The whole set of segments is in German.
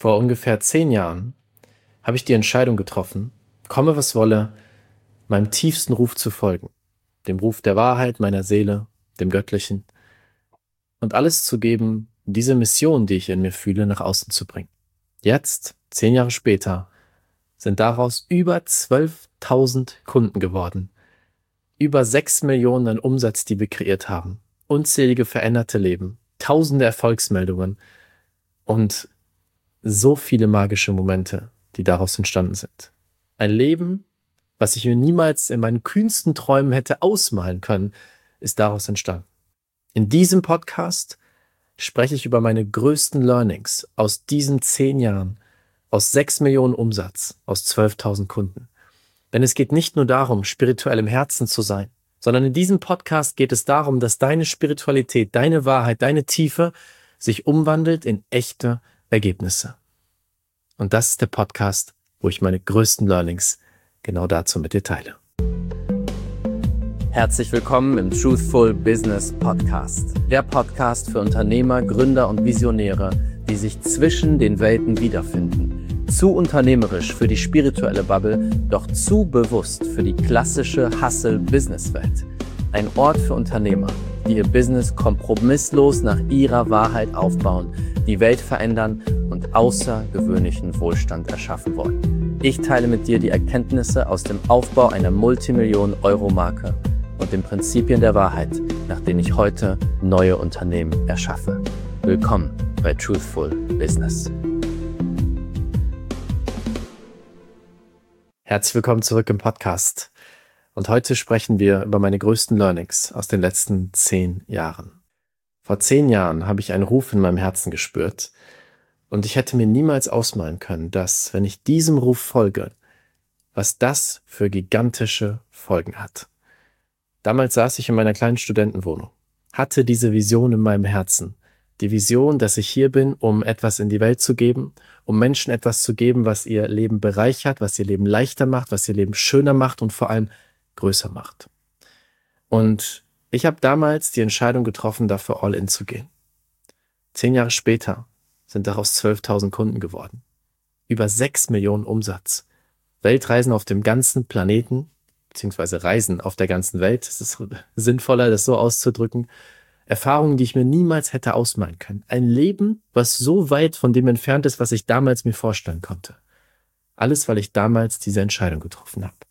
Vor ungefähr 10 Jahren habe ich die Entscheidung getroffen, komme was wolle, meinem tiefsten Ruf zu folgen, dem Ruf der Wahrheit meiner Seele, dem Göttlichen, und alles zu geben, diese Mission, die ich in mir fühle, nach außen zu bringen. Jetzt, 10 Jahre später, sind daraus über 12.000 Kunden geworden, über 6 Millionen an Umsatz, die wir kreiert haben, unzählige veränderte Leben, tausende Erfolgsmeldungen und so viele magische Momente, die daraus entstanden sind. Ein Leben, was ich mir niemals in meinen kühnsten Träumen hätte ausmalen können, ist daraus entstanden. In diesem Podcast spreche ich über meine größten Learnings aus diesen 10 Jahren, aus 6 Millionen Umsatz, aus 12.000 Kunden. Denn es geht nicht nur darum, spirituell im Herzen zu sein, sondern in diesem Podcast geht es darum, dass deine Spiritualität, deine Wahrheit, deine Tiefe sich umwandelt in echte Ergebnisse. Und das ist der Podcast, wo ich meine größten Learnings genau dazu mit dir teile. Herzlich willkommen im Truthful Business Podcast. Der Podcast für Unternehmer, Gründer und Visionäre, die sich zwischen den Welten wiederfinden. Zu unternehmerisch für die spirituelle Bubble, doch zu bewusst für die klassische Hustle-Business-Welt. Ein Ort für Unternehmer, die ihr Business kompromisslos nach ihrer Wahrheit aufbauen, die Welt verändern und außergewöhnlichen Wohlstand erschaffen wollen. Ich teile mit dir die Erkenntnisse aus dem Aufbau einer Multimillionen-Euro-Marke und den Prinzipien der Wahrheit, nach denen ich heute neue Unternehmen erschaffe. Willkommen bei Truthful Business. Herzlich willkommen zurück im Podcast. Und heute sprechen wir über meine größten Learnings aus den letzten 10 Jahren. Vor 10 Jahren habe ich einen Ruf in meinem Herzen gespürt und ich hätte mir niemals ausmalen können, dass, wenn ich diesem Ruf folge, was das für gigantische Folgen hat. Damals saß ich in meiner kleinen Studentenwohnung, hatte diese Vision in meinem Herzen. Die Vision, dass ich hier bin, um etwas in die Welt zu geben, um Menschen etwas zu geben, was ihr Leben bereichert, was ihr Leben leichter macht, was ihr Leben schöner macht und vor allem größer macht. Und ich habe damals die Entscheidung getroffen, dafür all in zu gehen. 10 Jahre später sind daraus 12.000 Kunden geworden. Über 6 Millionen Umsatz. Weltreisen auf dem ganzen Planeten, beziehungsweise Reisen auf der ganzen Welt. Es ist sinnvoller, das so auszudrücken. Erfahrungen, die ich mir niemals hätte ausmalen können. Ein Leben, was so weit von dem entfernt ist, was ich damals mir vorstellen konnte. Alles, weil ich damals diese Entscheidung getroffen habe.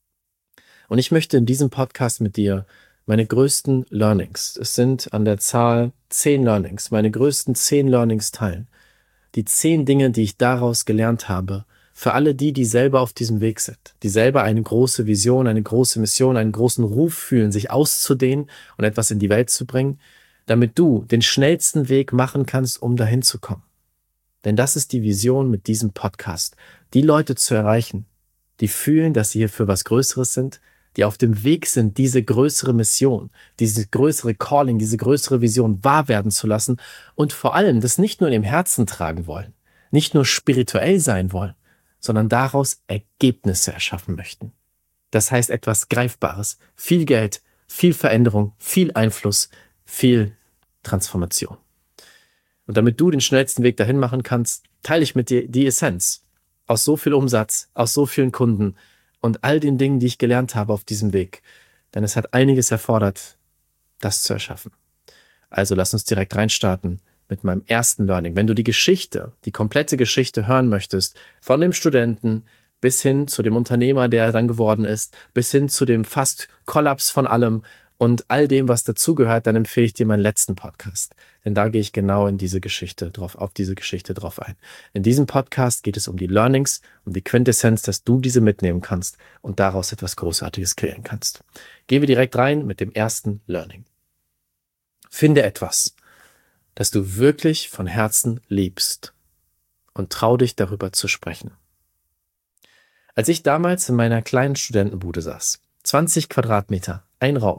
Und ich möchte in diesem Podcast mit dir meine größten Learnings, es sind an der Zahl 10 Learnings, meine größten 10 Learnings teilen. Die 10 Dinge, die ich daraus gelernt habe, für alle die selber auf diesem Weg sind, die selber eine große Vision, eine große Mission, einen großen Ruf fühlen, sich auszudehnen und etwas in die Welt zu bringen, damit du den schnellsten Weg machen kannst, um dahin zu kommen. Denn das ist die Vision mit diesem Podcast, die Leute zu erreichen, die fühlen, dass sie hier für was Größeres sind, die auf dem Weg sind, diese größere Mission, diese größere Calling, diese größere Vision wahr werden zu lassen und vor allem das nicht nur in ihrem Herzen tragen wollen, nicht nur spirituell sein wollen, sondern daraus Ergebnisse erschaffen möchten. Das heißt etwas Greifbares, viel Geld, viel Veränderung, viel Einfluss, viel Transformation. Und damit du den schnellsten Weg dahin machen kannst, teile ich mit dir die Essenz aus so viel Umsatz, aus so vielen Kunden und all den Dingen, die ich gelernt habe auf diesem Weg. Denn es hat einiges erfordert, das zu erschaffen. Also lass uns direkt reinstarten mit meinem ersten Learning. Wenn du die Geschichte, die komplette Geschichte hören möchtest, von dem Studenten bis hin zu dem Unternehmer, der er dann geworden ist, bis hin zu dem fast Kollaps von allem und all dem, was dazugehört, dann empfehle ich dir meinen letzten Podcast. Denn da gehe ich genau in diese Geschichte auf diese Geschichte drauf ein. In diesem Podcast geht es um die Learnings, um die Quintessenz, dass du diese mitnehmen kannst und daraus etwas Großartiges kreieren kannst. Gehen wir direkt rein mit dem ersten Learning. Finde etwas, das du wirklich von Herzen liebst und trau dich darüber zu sprechen. Als ich damals in meiner kleinen Studentenbude saß, 20 Quadratmeter, ein Raum,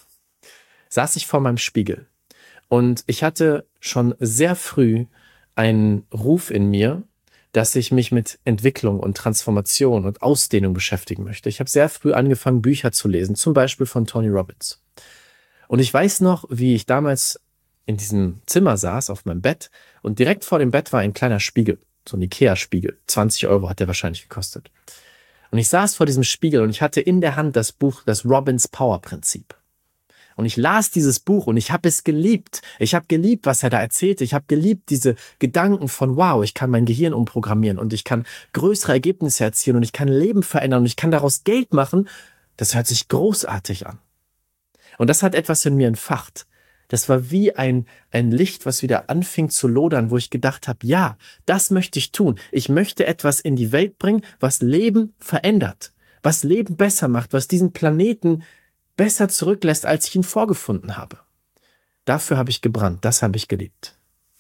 saß ich vor meinem Spiegel und ich hatte schon sehr früh einen Ruf in mir, dass ich mich mit Entwicklung und Transformation und Ausdehnung beschäftigen möchte. Ich habe sehr früh angefangen, Bücher zu lesen, zum Beispiel von Tony Robbins. Und ich weiß noch, wie ich damals in diesem Zimmer saß, auf meinem Bett, und direkt vor dem Bett war ein kleiner Spiegel. So ein Ikea-Spiegel. 20 Euro hat der wahrscheinlich gekostet. Und ich saß vor diesem Spiegel und ich hatte in der Hand das Buch, das Robbins Power-Prinzip. Und ich las dieses Buch und ich habe es geliebt. Ich habe geliebt, was er da erzählte. Ich habe geliebt diese Gedanken von, wow, ich kann mein Gehirn umprogrammieren und ich kann größere Ergebnisse erzielen und ich kann Leben verändern und ich kann daraus Geld machen. Das hört sich großartig an. Und das hat etwas in mir entfacht. Das war wie ein Licht, was wieder anfing zu lodern, wo ich gedacht habe, ja, das möchte ich tun. Ich möchte etwas in die Welt bringen, was Leben verändert, was Leben besser macht, was diesen Planeten besser zurücklässt, als ich ihn vorgefunden habe. Dafür habe ich gebrannt, das habe ich geliebt.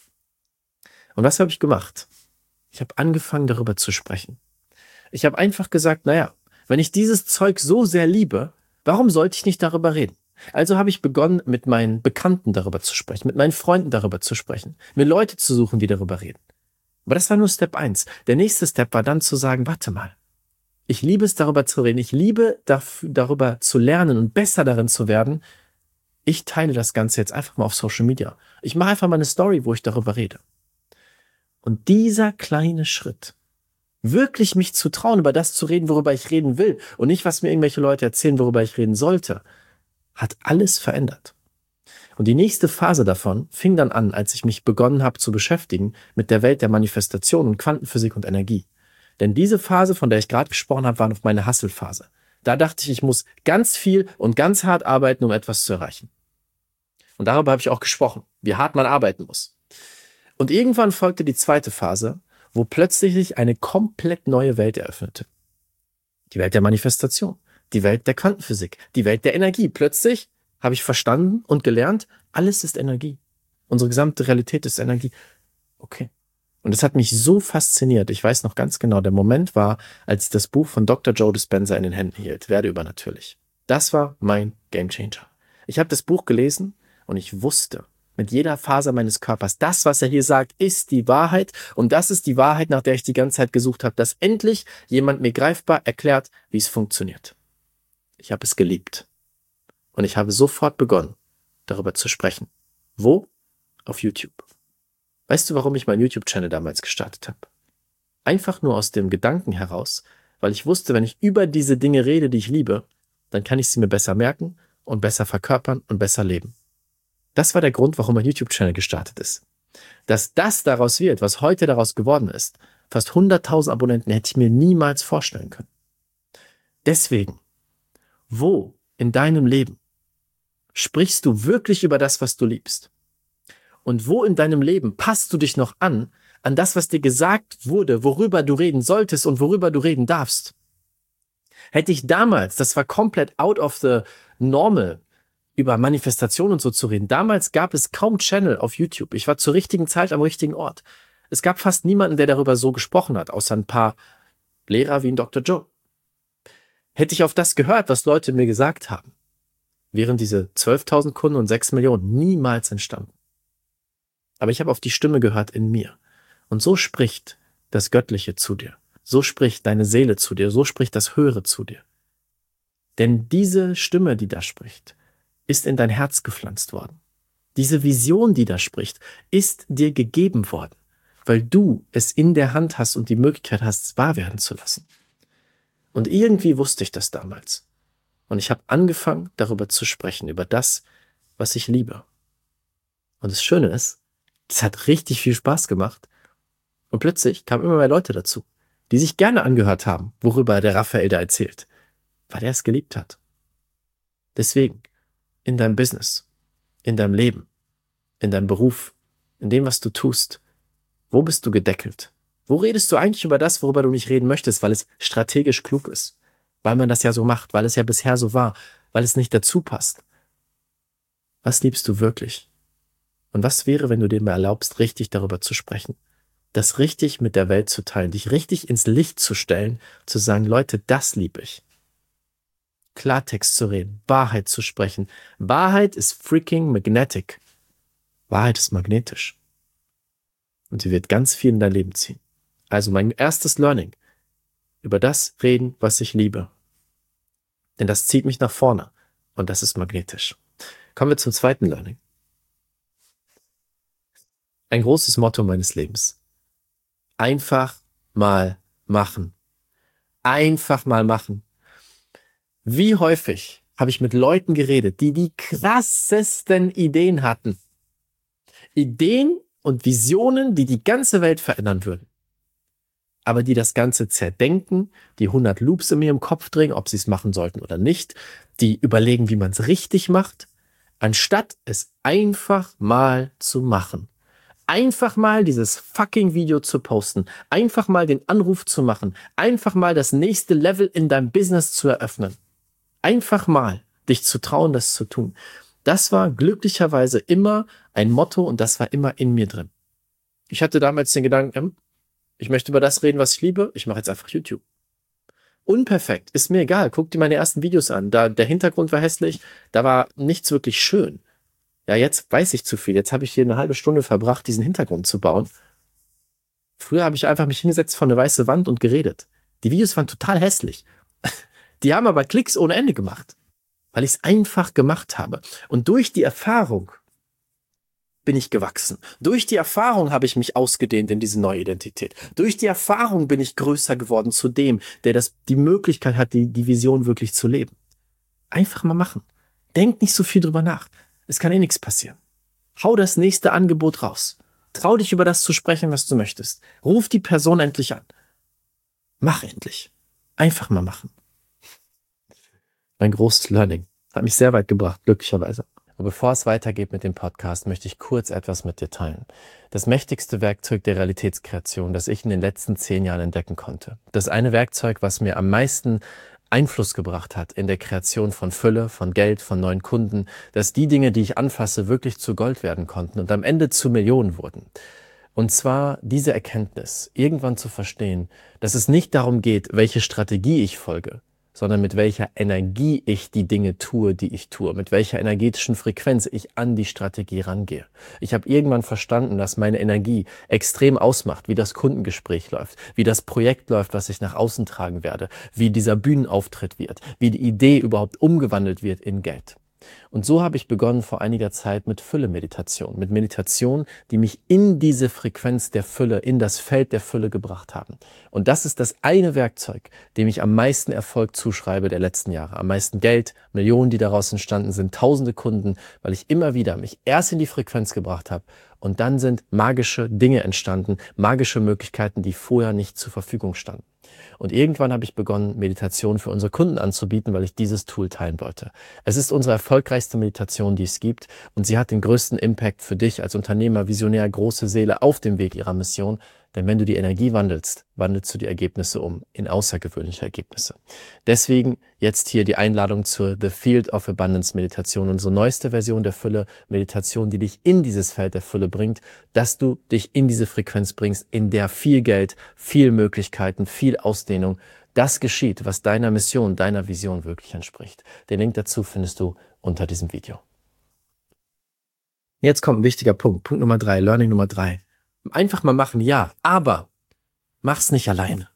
Und was habe ich gemacht? Ich habe angefangen, darüber zu sprechen. Ich habe einfach gesagt, naja, wenn ich dieses Zeug so sehr liebe, warum sollte ich nicht darüber reden? Also habe ich begonnen, mit meinen Bekannten darüber zu sprechen, mit meinen Freunden darüber zu sprechen, mir Leute zu suchen, die darüber reden. Aber das war nur Step 1. Der nächste Step war dann zu sagen, warte mal, ich liebe es, darüber zu reden. Ich liebe darüber zu lernen und besser darin zu werden. Ich teile das Ganze jetzt einfach mal auf Social Media. Ich mache einfach mal eine Story, wo ich darüber rede. Und dieser kleine Schritt, wirklich mich zu trauen, über das zu reden, worüber ich reden will und nicht, was mir irgendwelche Leute erzählen, worüber ich reden sollte, hat alles verändert. Und die nächste Phase davon fing dann an, als ich mich begonnen habe zu beschäftigen mit der Welt der Manifestation und Quantenphysik und Energie. Denn diese Phase, von der ich gerade gesprochen habe, war noch meine Hustle-Phase. Da dachte ich, ich muss ganz viel und ganz hart arbeiten, um etwas zu erreichen. Und darüber habe ich auch gesprochen, wie hart man arbeiten muss. Und irgendwann folgte die zweite Phase, wo plötzlich sich eine komplett neue Welt eröffnete. Die Welt der Manifestation, die Welt der Quantenphysik, die Welt der Energie. Plötzlich habe ich verstanden und gelernt, alles ist Energie. Unsere gesamte Realität ist Energie. Okay. Und es hat mich so fasziniert. Ich weiß noch ganz genau, der Moment war, als ich das Buch von Dr. Joe Dispenza in den Händen hielt, Werde übernatürlich. Das war mein Gamechanger. Ich habe das Buch gelesen und ich wusste mit jeder Faser meines Körpers, das, was er hier sagt, ist die Wahrheit. Und das ist die Wahrheit, nach der ich die ganze Zeit gesucht habe, dass endlich jemand mir greifbar erklärt, wie es funktioniert. Ich habe es geliebt. Und ich habe sofort begonnen, darüber zu sprechen. Wo? Auf YouTube. Weißt du, warum ich meinen YouTube-Channel damals gestartet habe? Einfach nur aus dem Gedanken heraus, weil ich wusste, wenn ich über diese Dinge rede, die ich liebe, dann kann ich sie mir besser merken und besser verkörpern und besser leben. Das war der Grund, warum mein YouTube-Channel gestartet ist. Dass das daraus wird, was heute daraus geworden ist, fast 100.000 Abonnenten, hätte ich mir niemals vorstellen können. Deswegen, wo in deinem Leben sprichst du wirklich über das, was du liebst? Und wo in deinem Leben passt du dich noch an das, was dir gesagt wurde, worüber du reden solltest und worüber du reden darfst? Hätte ich damals, das war komplett out of the normal, über Manifestation und so zu reden. Damals gab es kaum Channel auf YouTube. Ich war zur richtigen Zeit am richtigen Ort. Es gab fast niemanden, der darüber so gesprochen hat, außer ein paar Lehrer wie ein Dr. Joe. Hätte ich auf das gehört, was Leute mir gesagt haben, wären diese 12.000 Kunden und 6 Millionen niemals entstanden. Aber ich habe auf die Stimme gehört in mir. Und so spricht das Göttliche zu dir. So spricht deine Seele zu dir. So spricht das Höhere zu dir. Denn diese Stimme, die da spricht, ist in dein Herz gepflanzt worden. Diese Vision, die da spricht, ist dir gegeben worden, weil du es in der Hand hast und die Möglichkeit hast, es wahr werden zu lassen. Und irgendwie wusste ich das damals. Und ich habe angefangen, darüber zu sprechen, über das, was ich liebe. Und das Schöne ist, es hat richtig viel Spaß gemacht. Und plötzlich kamen immer mehr Leute dazu, die sich gerne angehört haben, worüber der Raphael da erzählt, weil er es geliebt hat. Deswegen, in deinem Business, in deinem Leben, in deinem Beruf, in dem, was du tust, wo bist du gedeckelt? Wo redest du eigentlich über das, worüber du nicht reden möchtest, weil es strategisch klug ist? Weil man das ja so macht, weil es ja bisher so war, weil es nicht dazu passt. Was liebst du wirklich? Und was wäre, wenn du dir mal erlaubst, richtig darüber zu sprechen? Das richtig mit der Welt zu teilen, dich richtig ins Licht zu stellen, zu sagen, Leute, das liebe ich. Klartext zu reden, Wahrheit zu sprechen. Wahrheit ist freaking magnetic. Wahrheit ist magnetisch. Und sie wird ganz viel in dein Leben ziehen. Also mein erstes Learning. Über das reden, was ich liebe. Denn das zieht mich nach vorne. Und das ist magnetisch. Kommen wir zum zweiten Learning. Ein großes Motto meines Lebens. Einfach mal machen. Einfach mal machen. Wie häufig habe ich mit Leuten geredet, die die krassesten Ideen hatten. Ideen und Visionen, die die ganze Welt verändern würden. Aber die das Ganze zerdenken, die 100 Loops in mir im Kopf drehen, ob sie es machen sollten oder nicht, die überlegen, wie man es richtig macht, anstatt es einfach mal zu machen. Einfach mal dieses fucking Video zu posten, einfach mal den Anruf zu machen, einfach mal das nächste Level in deinem Business zu eröffnen. Einfach mal dich zu trauen, das zu tun. Das war glücklicherweise immer ein Motto und das war immer in mir drin. Ich hatte damals den Gedanken, ich möchte über das reden, was ich liebe, ich mache jetzt einfach YouTube. Unperfekt, ist mir egal, guck dir meine ersten Videos an. Der Hintergrund war hässlich, da war nichts wirklich schön. Ja, jetzt weiß ich zu viel. Jetzt habe ich hier eine halbe Stunde verbracht, diesen Hintergrund zu bauen. Früher habe ich einfach mich hingesetzt vor eine weiße Wand und geredet. Die Videos waren total hässlich. Die haben aber Klicks ohne Ende gemacht, weil ich es einfach gemacht habe. Und durch die Erfahrung bin ich gewachsen. Durch die Erfahrung habe ich mich ausgedehnt in diese neue Identität. Durch die Erfahrung bin ich größer geworden zu dem, der die Möglichkeit hat, die Vision wirklich zu leben. Einfach mal machen. Denk nicht so viel drüber nach. Es kann nichts passieren. Hau das nächste Angebot raus. Trau dich über das zu sprechen, was du möchtest. Ruf die Person endlich an. Mach endlich. Einfach mal machen. Mein großes Learning. Hat mich sehr weit gebracht, glücklicherweise. Und bevor es weitergeht mit dem Podcast, möchte ich kurz etwas mit dir teilen. Das mächtigste Werkzeug der Realitätskreation, das ich in den letzten 10 Jahren entdecken konnte. Das eine Werkzeug, was mir am meisten Einfluss gebracht hat in der Kreation von Fülle, von Geld, von neuen Kunden, dass die Dinge, die ich anfasse, wirklich zu Gold werden konnten und am Ende zu Millionen wurden. Und zwar diese Erkenntnis, irgendwann zu verstehen, dass es nicht darum geht, welche Strategie ich folge, sondern mit welcher Energie ich die Dinge tue, die ich tue, mit welcher energetischen Frequenz ich an die Strategie rangehe. Ich habe irgendwann verstanden, dass meine Energie extrem ausmacht, wie das Kundengespräch läuft, wie das Projekt läuft, was ich nach außen tragen werde, wie dieser Bühnenauftritt wird, wie die Idee überhaupt umgewandelt wird in Geld. Und so habe ich begonnen vor einiger Zeit mit Fülle-Meditation, mit Meditation, die mich in diese Frequenz der Fülle, in das Feld der Fülle gebracht haben. Und das ist das eine Werkzeug, dem ich am meisten Erfolg zuschreibe der letzten Jahre. Am meisten Geld, Millionen, die daraus entstanden sind, tausende Kunden, weil ich immer wieder mich erst in die Frequenz gebracht habe und dann sind magische Dinge entstanden, magische Möglichkeiten, die vorher nicht zur Verfügung standen. Und irgendwann habe ich begonnen, Meditation für unsere Kunden anzubieten, weil ich dieses Tool teilen wollte. Es ist unsere erfolgreichste Meditation, die es gibt und sie hat den größten Impact für dich als Unternehmer, Visionär, große Seele auf dem Weg ihrer Mission. Denn wenn du die Energie wandelst, wandelst du die Ergebnisse um in außergewöhnliche Ergebnisse. Deswegen jetzt hier die Einladung zur The Field of Abundance Meditation, unsere neueste Version der Fülle Meditation, die dich in dieses Feld der Fülle bringt, dass du dich in diese Frequenz bringst, in der viel Geld, viel Möglichkeiten, viel Ausdehnung, das geschieht, was deiner Mission, deiner Vision wirklich entspricht. Den Link dazu findest du unter diesem Video. Jetzt kommt ein wichtiger Punkt. Punkt Nummer 3, Learning Nummer 3. Einfach mal machen, ja, aber mach's nicht alleine.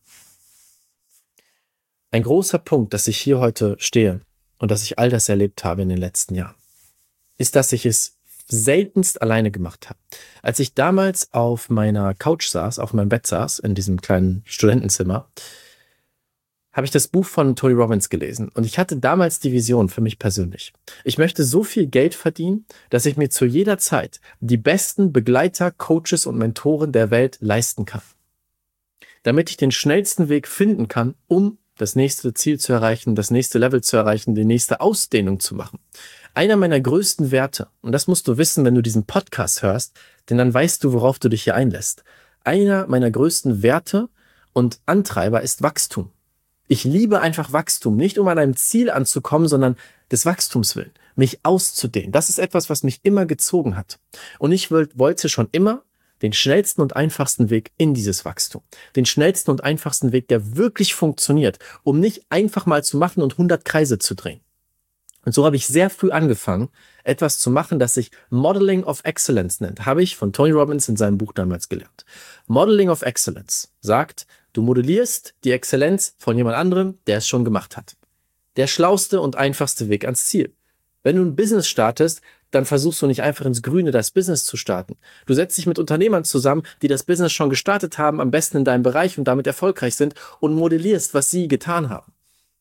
Ein großer Punkt, dass ich hier heute stehe und dass ich all das erlebt habe in den letzten Jahren, ist, dass ich es seltenst alleine gemacht habe. Als ich damals auf meiner Couch saß, auf meinem Bett saß, in diesem kleinen Studentenzimmer, habe ich das Buch von Tony Robbins gelesen und ich hatte damals die Vision für mich persönlich. Ich möchte so viel Geld verdienen, dass ich mir zu jeder Zeit die besten Begleiter, Coaches und Mentoren der Welt leisten kann. Damit ich den schnellsten Weg finden kann, um das nächste Ziel zu erreichen, das nächste Level zu erreichen, die nächste Ausdehnung zu machen. Einer meiner größten Werte, und das musst du wissen, wenn du diesen Podcast hörst, denn dann weißt du, worauf du dich hier einlässt. Einer meiner größten Werte und Antreiber ist Wachstum. Ich liebe einfach Wachstum, nicht um an einem Ziel anzukommen, sondern des Wachstums willen, mich auszudehnen. Das ist etwas, was mich immer gezogen hat. Und ich wollte schon immer den schnellsten und einfachsten Weg in dieses Wachstum. Den schnellsten und einfachsten Weg, der wirklich funktioniert, um nicht einfach mal zu machen und 100 Kreise zu drehen. Und so habe ich sehr früh angefangen, etwas zu machen, das sich Modeling of Excellence nennt. Habe ich von Tony Robbins in seinem Buch damals gelernt. Modeling of Excellence sagt, du modellierst die Exzellenz von jemand anderem, der es schon gemacht hat. Der schlauste und einfachste Weg ans Ziel. Wenn du ein Business startest, dann versuchst du nicht einfach ins Grüne das Business zu starten. Du setzt dich mit Unternehmern zusammen, die das Business schon gestartet haben, am besten in deinem Bereich und damit erfolgreich sind und modellierst, was sie getan haben.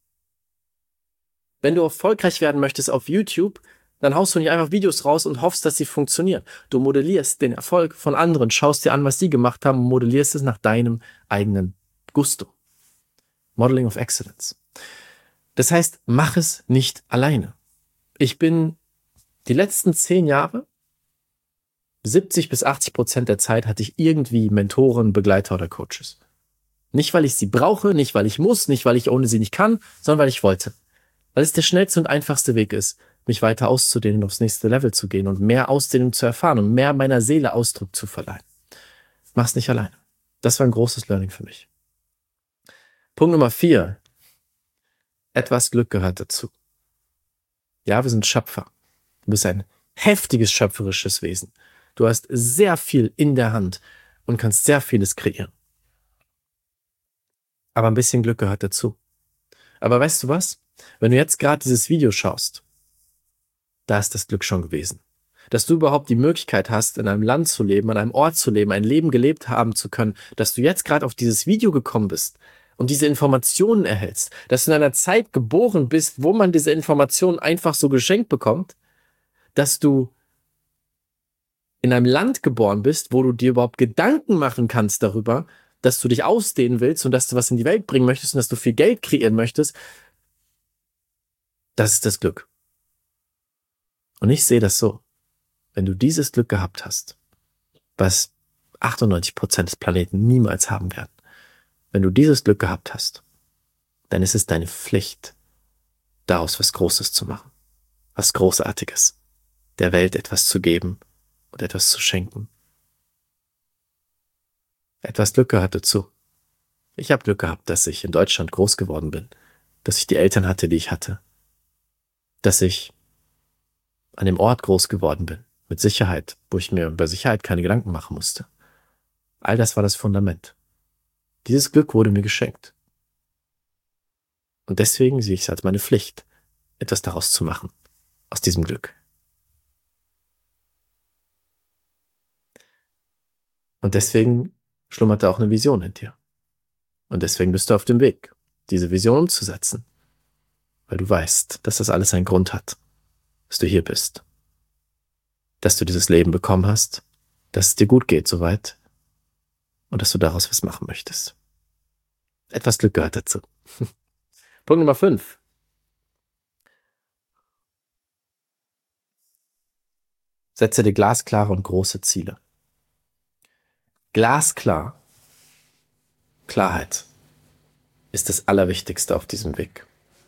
Wenn du erfolgreich werden möchtest auf YouTube, dann haust du nicht einfach Videos raus und hoffst, dass sie funktionieren. Du modellierst den Erfolg von anderen, schaust dir an, was sie gemacht haben und modellierst es nach deinem eigenen Gusto. Modeling of Excellence. Das heißt, mach es nicht alleine. Ich bin die letzten 10 Jahre, 70-80% der Zeit hatte ich irgendwie Mentoren, Begleiter oder Coaches. Nicht, weil ich sie brauche, nicht, weil ich muss, nicht, weil ich ohne sie nicht kann, sondern weil ich wollte. Weil es der schnellste und einfachste Weg ist, mich weiter auszudehnen, aufs nächste Level zu gehen und mehr Ausdehnung zu erfahren und mehr meiner Seele Ausdruck zu verleihen. Mach's nicht alleine. Das war ein großes Learning für mich. Punkt Nummer 4. Etwas Glück gehört dazu. Ja, wir sind Schöpfer. Du bist ein heftiges schöpferisches Wesen. Du hast sehr viel in der Hand und kannst sehr vieles kreieren. Aber ein bisschen Glück gehört dazu. Aber weißt du was? Wenn du jetzt gerade dieses Video schaust, da ist das Glück schon gewesen. Dass du überhaupt die Möglichkeit hast, in einem Land zu leben, an einem Ort zu leben, ein Leben gelebt haben zu können, dass du jetzt gerade auf dieses Video gekommen bist und diese Informationen erhältst, dass du in einer Zeit geboren bist, wo man diese Informationen einfach so geschenkt bekommt, dass du in einem Land geboren bist, wo du dir überhaupt Gedanken machen kannst darüber, dass du dich ausdehnen willst und dass du was in die Welt bringen möchtest und dass du viel Geld kreieren möchtest. Das ist das Glück. Und ich sehe das so. Wenn du dieses Glück gehabt hast, was 98% des Planeten niemals haben werden, wenn du dieses Glück gehabt hast, dann ist es deine Pflicht, daraus was Großes zu machen, was Großartiges, der Welt etwas zu geben und etwas zu schenken. Etwas Glück gehört dazu. Ich habe Glück gehabt, dass ich in Deutschland groß geworden bin, dass ich die Eltern hatte, die ich hatte, dass ich an dem Ort groß geworden bin, mit Sicherheit, wo ich mir über Sicherheit keine Gedanken machen musste. All das war das Fundament. Dieses Glück wurde mir geschenkt. Und deswegen sehe ich es als meine Pflicht, etwas daraus zu machen, aus diesem Glück. Und deswegen schlummerte auch eine Vision in dir. Und deswegen bist du auf dem Weg, diese Vision umzusetzen. Weil du weißt, dass das alles einen Grund hat, dass du hier bist. Dass du dieses Leben bekommen hast, dass es dir gut geht soweit und dass du daraus was machen möchtest. Etwas Glück gehört dazu. Punkt Nummer 5. Setze dir glasklare und große Ziele. Glasklar, Klarheit ist das Allerwichtigste auf diesem Weg.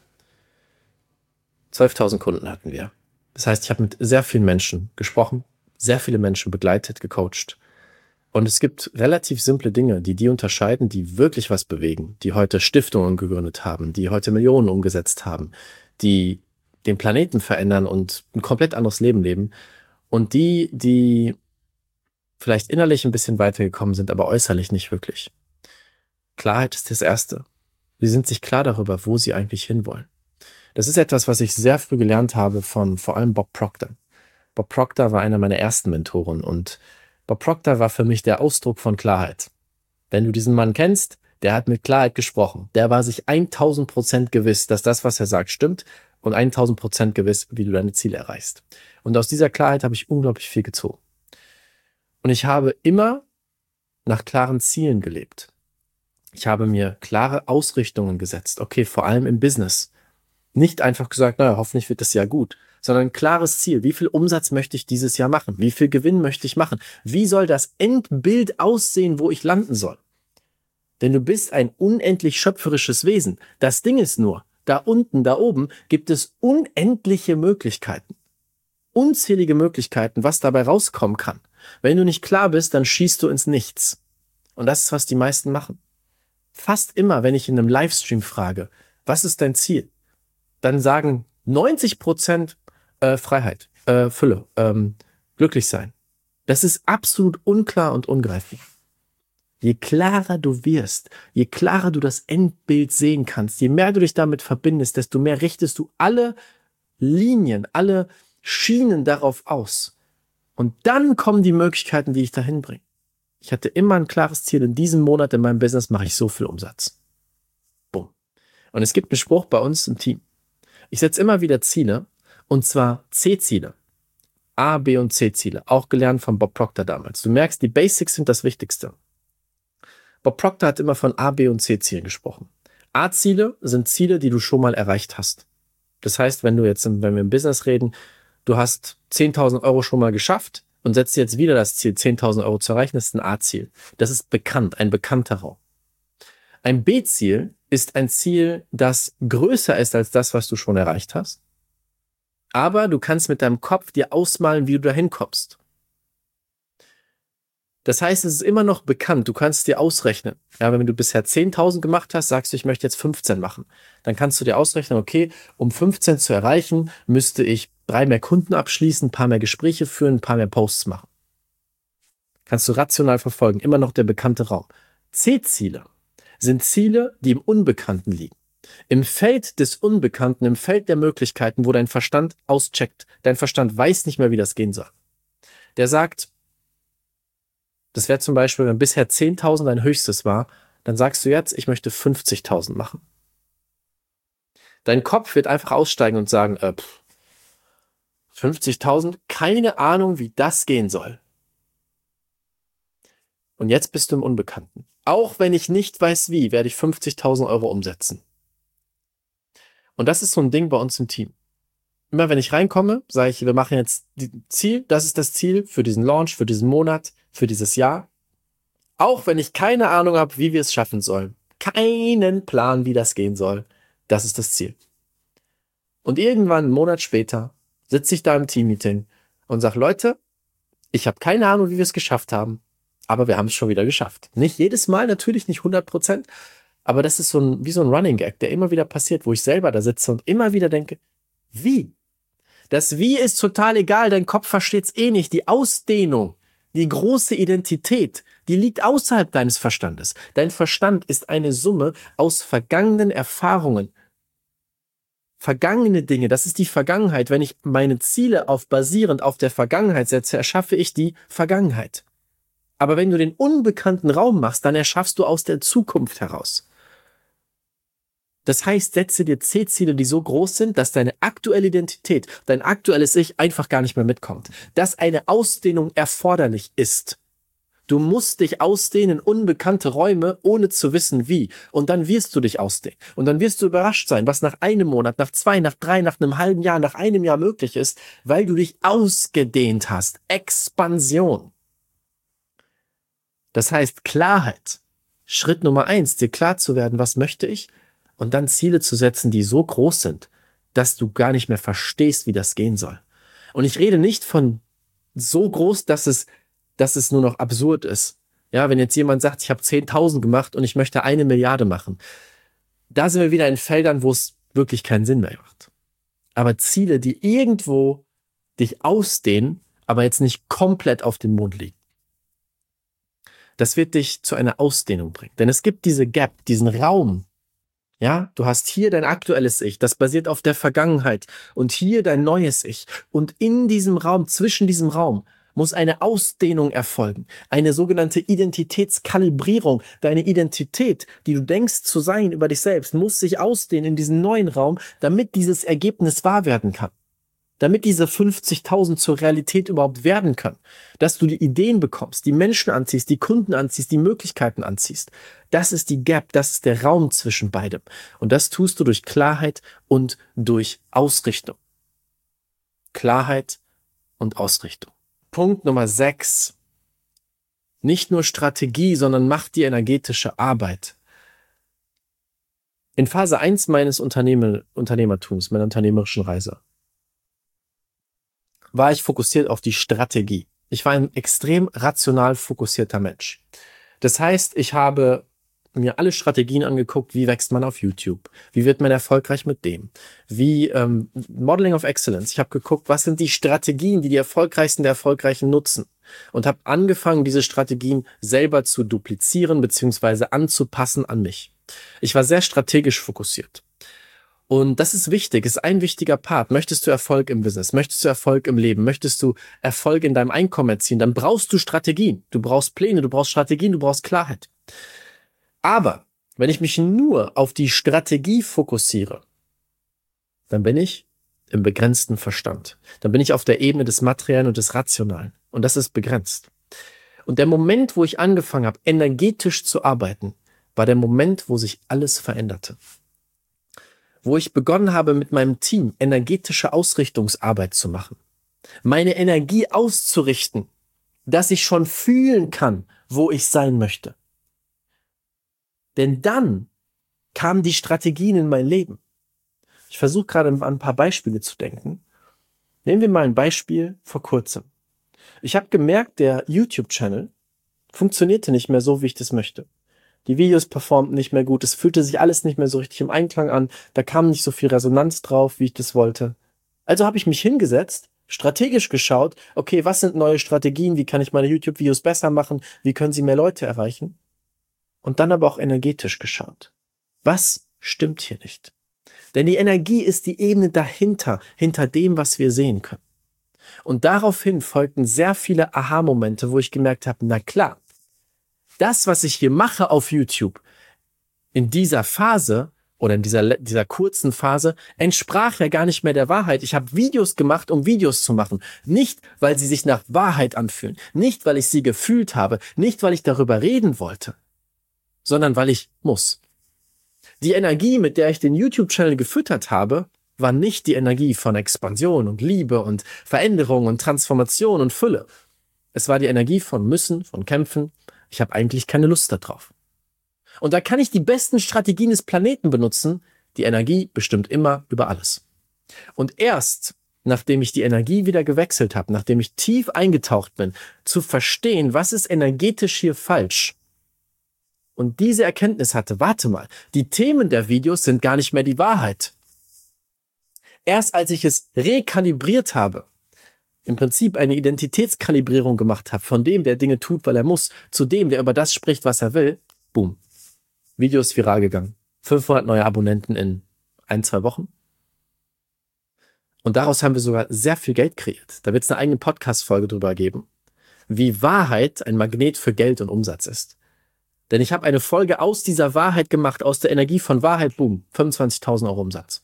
12.000 Kunden hatten wir. Das heißt, ich habe mit sehr vielen Menschen gesprochen, sehr viele Menschen begleitet, gecoacht. Und es gibt relativ simple Dinge, die unterscheiden, die wirklich was bewegen, die heute Stiftungen gegründet haben, die heute Millionen umgesetzt haben, die den Planeten verändern und ein komplett anderes Leben leben. Und die vielleicht innerlich ein bisschen weitergekommen sind, aber äußerlich nicht wirklich. Klarheit ist das Erste. Sie sind sich klar darüber, wo sie eigentlich hinwollen. Das ist etwas, was ich sehr früh gelernt habe von vor allem Bob Proctor. Bob Proctor war einer meiner ersten Mentoren und Bob Proctor war für mich der Ausdruck von Klarheit. Wenn du diesen Mann kennst, der hat mit Klarheit gesprochen. Der war sich 1000% gewiss, dass das, was er sagt, stimmt und 1000% gewiss, wie du deine Ziele erreichst. Und aus dieser Klarheit habe ich unglaublich viel gezogen. Und ich habe immer nach klaren Zielen gelebt. Ich habe mir klare Ausrichtungen gesetzt. Okay, vor allem im Business. Nicht einfach gesagt, naja, hoffentlich wird das Jahr gut, sondern ein klares Ziel. Wie viel Umsatz möchte ich dieses Jahr machen? Wie viel Gewinn möchte ich machen? Wie soll das Endbild aussehen, wo ich landen soll? Denn du bist ein unendlich schöpferisches Wesen. Das Ding ist nur, da unten, da oben gibt es unendliche Möglichkeiten. Unzählige Möglichkeiten, was dabei rauskommen kann. Wenn du nicht klar bist, dann schießt du ins Nichts. Und das ist, was die meisten machen. Fast immer, wenn ich in einem Livestream frage, was ist dein Ziel? Dann sagen 90% Freiheit, Fülle, glücklich sein. Das ist absolut unklar und ungreifbar. Je klarer du wirst, je klarer du das Endbild sehen kannst, je mehr du dich damit verbindest, desto mehr richtest du alle Linien, alle schienen darauf aus. Und dann kommen die Möglichkeiten, die ich dahin bringe. Ich hatte immer ein klares Ziel. In diesem Monat in meinem Business mache ich so viel Umsatz. Bumm. Und es gibt einen Spruch bei uns im Team. Ich setze immer wieder Ziele, und zwar C-Ziele. A, B und C-Ziele. Auch gelernt von Bob Proctor damals. Du merkst, die Basics sind das Wichtigste. Bob Proctor hat immer von A, B und C-Zielen gesprochen. A-Ziele sind Ziele, die du schon mal erreicht hast. Das heißt, wenn wir im Business reden, du hast 10.000 Euro schon mal geschafft und setzt jetzt wieder das Ziel, 10.000 Euro zu erreichen, das ist ein A-Ziel. Das ist bekannt, ein bekannter Raum. Ein B-Ziel ist ein Ziel, das größer ist als das, was du schon erreicht hast. Aber du kannst mit deinem Kopf dir ausmalen, wie du dahin kommst. Das heißt, es ist immer noch bekannt. Du kannst dir ausrechnen. Ja, wenn du bisher 10.000 gemacht hast, sagst du, ich möchte jetzt 15 machen. Dann kannst du dir ausrechnen, okay, um 15 zu erreichen, müsste ich 3 mehr Kunden abschließen, ein paar mehr Gespräche führen, ein paar mehr Posts machen. Kannst du rational verfolgen. Immer noch der bekannte Raum. C-Ziele sind Ziele, die im Unbekannten liegen. Im Feld des Unbekannten, im Feld der Möglichkeiten, wo dein Verstand auscheckt. Dein Verstand weiß nicht mehr, wie das gehen soll. Der sagt, das wäre zum Beispiel, wenn bisher 10.000 dein höchstes war, dann sagst du jetzt, ich möchte 50.000 machen. Dein Kopf wird einfach aussteigen und sagen, 50.000, keine Ahnung, wie das gehen soll. Und jetzt bist du im Unbekannten. Auch wenn ich nicht weiß wie, werde ich 50.000 Euro umsetzen. Und das ist so ein Ding bei uns im Team. Immer wenn ich reinkomme, sage ich, wir machen jetzt Ziel, das ist das Ziel für diesen Launch, für diesen Monat, für dieses Jahr. Auch wenn ich keine Ahnung habe, wie wir es schaffen sollen. Keinen Plan, wie das gehen soll. Das ist das Ziel. Und irgendwann, einen Monat später, sitze ich da im Teammeeting und sage, Leute, ich habe keine Ahnung, wie wir es geschafft haben, aber wir haben es schon wieder geschafft. Nicht jedes Mal, natürlich nicht 100%, aber das ist wie so ein Running Gag, der immer wieder passiert, wo ich selber da sitze und immer wieder denke, wie? Das Wie ist total egal, dein Kopf versteht es eh nicht. Die Ausdehnung, die große Identität, die liegt außerhalb deines Verstandes. Dein Verstand ist eine Summe aus vergangenen Erfahrungen. Vergangene Dinge, das ist die Vergangenheit. Wenn ich meine Ziele basierend auf der Vergangenheit setze, erschaffe ich die Vergangenheit. Aber wenn du den unbekannten Raum machst, dann erschaffst du aus der Zukunft heraus. Das heißt, setze dir C-Ziele, die so groß sind, dass deine aktuelle Identität, dein aktuelles Ich einfach gar nicht mehr mitkommt. Dass eine Ausdehnung erforderlich ist. Du musst dich ausdehnen in unbekannte Räume, ohne zu wissen wie. Und dann wirst du dich ausdehnen. Und dann wirst du überrascht sein, was nach einem Monat, nach 2, nach 3, nach einem halben Jahr, nach einem Jahr möglich ist, weil du dich ausgedehnt hast. Expansion. Das heißt Klarheit. Schritt Nummer 1, dir klar zu werden, was möchte ich? Und dann Ziele zu setzen, die so groß sind, dass du gar nicht mehr verstehst, wie das gehen soll. Und ich rede nicht von so groß, dass es nur noch absurd ist. Ja, wenn jetzt jemand sagt, ich habe 10.000 gemacht und ich möchte 1 Milliarde machen. Da sind wir wieder in Feldern, wo es wirklich keinen Sinn mehr macht. Aber Ziele, die irgendwo dich ausdehnen, aber jetzt nicht komplett auf dem Mond liegen. Das wird dich zu einer Ausdehnung bringen. Denn es gibt diese Gap, diesen Raum. Ja, du hast hier dein aktuelles Ich, das basiert auf der Vergangenheit und hier dein neues Ich. Und in diesem Raum, zwischen diesem Raum, muss eine Ausdehnung erfolgen, eine sogenannte Identitätskalibrierung. Deine Identität, die du denkst zu sein über dich selbst, muss sich ausdehnen in diesen neuen Raum, damit dieses Ergebnis wahr werden kann. Damit diese 50.000 zur Realität überhaupt werden können. Dass du die Ideen bekommst, die Menschen anziehst, die Kunden anziehst, die Möglichkeiten anziehst. Das ist die Gap, das ist der Raum zwischen beidem. Und das tust du durch Klarheit und durch Ausrichtung. Klarheit und Ausrichtung. Punkt Nummer 6. Nicht nur Strategie, sondern mach die energetische Arbeit. In Phase 1 meines Unternehmertums, meiner unternehmerischen Reise, war ich fokussiert auf die Strategie. Ich war ein extrem rational fokussierter Mensch. Das heißt, ich habe mir alle Strategien angeguckt, wie wächst man auf YouTube, wie wird man erfolgreich mit dem, wie Modeling of Excellence. Ich habe geguckt, was sind die Strategien, die die Erfolgreichsten der Erfolgreichen nutzen und habe angefangen, diese Strategien selber zu duplizieren bzw. anzupassen an mich. Ich war sehr strategisch fokussiert. Und das ist wichtig, ist ein wichtiger Part. Möchtest du Erfolg im Business? Möchtest du Erfolg im Leben? Möchtest du Erfolg in deinem Einkommen erzielen? Dann brauchst du Strategien. Du brauchst Pläne, du brauchst Strategien, du brauchst Klarheit. Aber wenn ich mich nur auf die Strategie fokussiere, dann bin ich im begrenzten Verstand. Dann bin ich auf der Ebene des Materiellen und des Rationalen. Und das ist begrenzt. Und der Moment, wo ich angefangen habe, energetisch zu arbeiten, war der Moment, wo sich alles veränderte. Wo ich begonnen habe, mit meinem Team energetische Ausrichtungsarbeit zu machen. Meine Energie auszurichten, dass ich schon fühlen kann, wo ich sein möchte. Denn dann kamen die Strategien in mein Leben. Ich versuche gerade an ein paar Beispiele zu denken. Nehmen wir mal ein Beispiel vor kurzem. Ich habe gemerkt, der YouTube-Channel funktionierte nicht mehr so, wie ich das möchte. Die Videos performten nicht mehr gut, es fühlte sich alles nicht mehr so richtig im Einklang an, da kam nicht so viel Resonanz drauf, wie ich das wollte. Also habe ich mich hingesetzt, strategisch geschaut, okay, was sind neue Strategien, wie kann ich meine YouTube-Videos besser machen, wie können sie mehr Leute erreichen? Und dann aber auch energetisch geschaut. Was stimmt hier nicht? Denn die Energie ist die Ebene dahinter, hinter dem, was wir sehen können. Und daraufhin folgten sehr viele Aha-Momente, wo ich gemerkt habe, na klar, das, was ich hier mache auf YouTube, in dieser Phase oder in dieser kurzen Phase, entsprach ja gar nicht mehr der Wahrheit. Ich habe Videos gemacht, um Videos zu machen. Nicht, weil sie sich nach Wahrheit anfühlen. Nicht, weil ich sie gefühlt habe. Nicht, weil ich darüber reden wollte. Sondern weil ich muss. Die Energie, mit der ich den YouTube-Channel gefüttert habe, war nicht die Energie von Expansion und Liebe und Veränderung und Transformation und Fülle. Es war die Energie von Müssen, von Kämpfen. Ich habe eigentlich keine Lust darauf. Und da kann ich die besten Strategien des Planeten benutzen. Die Energie bestimmt immer über alles. Und erst, nachdem ich die Energie wieder gewechselt habe, nachdem ich tief eingetaucht bin, zu verstehen, was ist energetisch hier falsch, und diese Erkenntnis hatte, warte mal, die Themen der Videos sind gar nicht mehr die Wahrheit. Erst als ich es rekalibriert habe, im Prinzip eine Identitätskalibrierung gemacht habe, von dem, der Dinge tut, weil er muss, zu dem, der über das spricht, was er will, boom, Video ist viral gegangen. 500 neue Abonnenten in 1-2 Wochen. Und daraus haben wir sogar sehr viel Geld kreiert. Da wird es eine eigene Podcast-Folge drüber geben, wie Wahrheit ein Magnet für Geld und Umsatz ist. Denn ich habe eine Folge aus dieser Wahrheit gemacht, aus der Energie von Wahrheit, boom, 25.000 Euro Umsatz.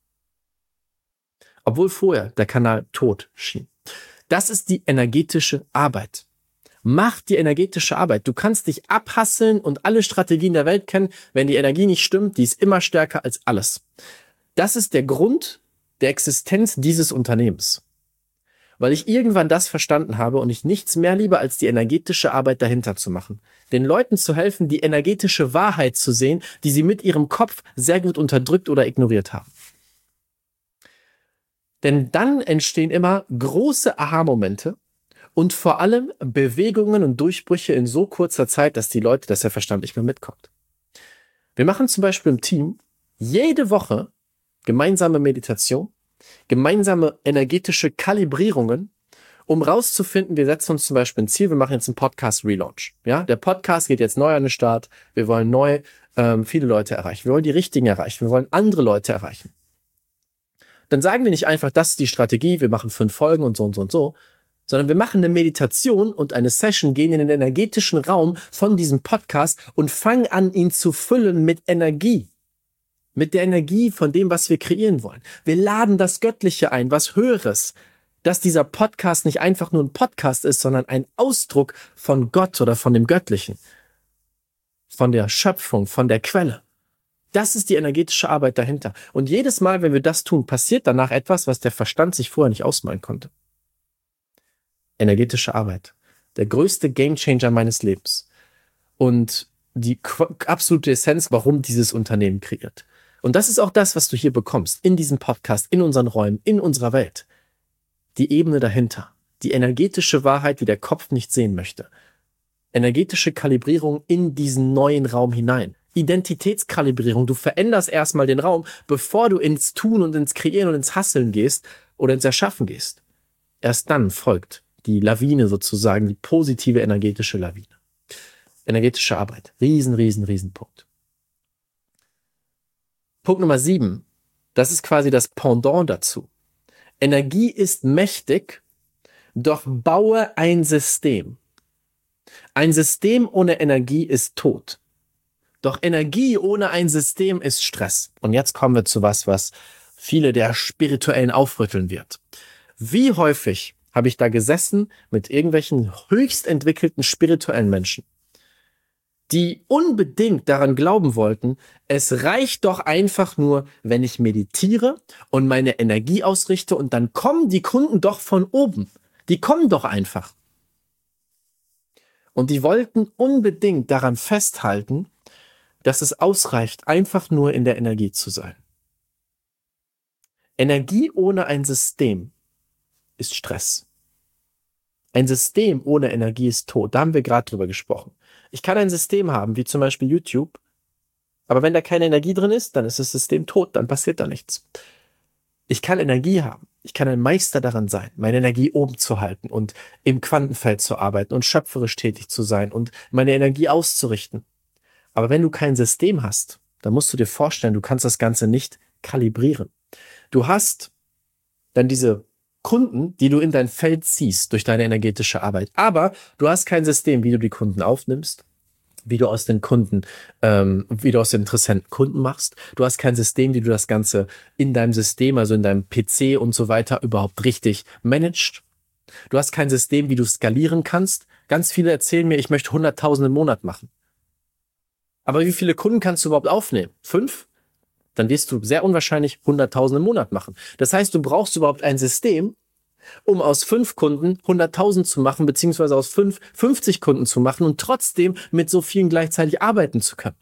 Obwohl vorher der Kanal tot schien. Das ist die energetische Arbeit. Mach die energetische Arbeit. Du kannst dich abhasseln und alle Strategien der Welt kennen. Wenn die Energie nicht stimmt, die ist immer stärker als alles. Das ist der Grund der Existenz dieses Unternehmens. Weil ich irgendwann das verstanden habe und ich nichts mehr liebe, als die energetische Arbeit dahinter zu machen. Den Leuten zu helfen, die energetische Wahrheit zu sehen, die sie mit ihrem Kopf sehr gut unterdrückt oder ignoriert haben. Denn dann entstehen immer große Aha-Momente und vor allem Bewegungen und Durchbrüche in so kurzer Zeit, dass die Leute, dass der Verstand nicht mehr mitkommt. Wir machen zum Beispiel im Team jede Woche gemeinsame Meditation, gemeinsame energetische Kalibrierungen, um rauszufinden, wir setzen uns zum Beispiel ein Ziel, wir machen jetzt einen Podcast-Relaunch. Ja, der Podcast geht jetzt neu an den Start, wir wollen neu viele Leute erreichen, wir wollen die Richtigen erreichen, wir wollen andere Leute erreichen. Dann sagen wir nicht einfach, das ist die Strategie, wir machen 5 Folgen und so und so und so, sondern wir machen eine Meditation und eine Session, gehen in den energetischen Raum von diesem Podcast und fangen an, ihn zu füllen mit Energie. Mit der Energie von dem, was wir kreieren wollen. Wir laden das Göttliche ein, was Höheres, dass dieser Podcast nicht einfach nur ein Podcast ist, sondern ein Ausdruck von Gott oder von dem Göttlichen, von der Schöpfung, von der Quelle. Das ist die energetische Arbeit dahinter. Und jedes Mal, wenn wir das tun, passiert danach etwas, was der Verstand sich vorher nicht ausmalen konnte. Energetische Arbeit. Der größte Gamechanger meines Lebens. Und die absolute Essenz, warum dieses Unternehmen kreiert. Und das ist auch das, was du hier bekommst, in diesem Podcast, in unseren Räumen, in unserer Welt. Die Ebene dahinter. Die energetische Wahrheit, die der Kopf nicht sehen möchte. Energetische Kalibrierung in diesen neuen Raum hinein. Identitätskalibrierung. Du veränderst erstmal den Raum, bevor du ins Tun und ins Kreieren und ins Hasseln gehst oder ins Erschaffen gehst. Erst dann folgt die Lawine sozusagen, die positive energetische Lawine. Energetische Arbeit. Riesen Punkt. Punkt Nummer 7. Das ist quasi das Pendant dazu. Energie ist mächtig, doch baue ein System. Ein System ohne Energie ist tot. Doch Energie ohne ein System ist Stress. Und jetzt kommen wir zu was viele der Spirituellen aufrütteln wird. Wie häufig habe ich da gesessen mit irgendwelchen höchst entwickelten spirituellen Menschen, die unbedingt daran glauben wollten, es reicht doch einfach nur, wenn ich meditiere und meine Energie ausrichte und dann kommen die Kunden doch von oben. Die kommen doch einfach. Und die wollten unbedingt daran festhalten, dass es ausreicht, einfach nur in der Energie zu sein. Energie ohne ein System ist Stress. Ein System ohne Energie ist tot. Da haben wir gerade drüber gesprochen. Ich kann ein System haben, wie zum Beispiel YouTube, aber wenn da keine Energie drin ist, dann ist das System tot, dann passiert da nichts. Ich kann Energie haben. Ich kann ein Meister daran sein, meine Energie oben zu halten und im Quantenfeld zu arbeiten und schöpferisch tätig zu sein und meine Energie auszurichten. Aber wenn du kein System hast, dann musst du dir vorstellen, du kannst das Ganze nicht kalibrieren. Du hast dann diese Kunden, die du in dein Feld ziehst durch deine energetische Arbeit. Aber du hast kein System, wie du die Kunden aufnimmst, wie du aus den Interessenten Kunden machst. Du hast kein System, wie du das Ganze in deinem System, also in deinem PC und so weiter überhaupt richtig managst. Du hast kein System, wie du skalieren kannst. Ganz viele erzählen mir, ich möchte 100.000 im Monat machen. Aber wie viele Kunden kannst du überhaupt aufnehmen? 5? Dann wirst du sehr unwahrscheinlich 100.000 im Monat machen. Das heißt, du brauchst überhaupt ein System, um aus 5 Kunden 100.000 zu machen, beziehungsweise aus 5 50 Kunden zu machen und trotzdem mit so vielen gleichzeitig arbeiten zu können.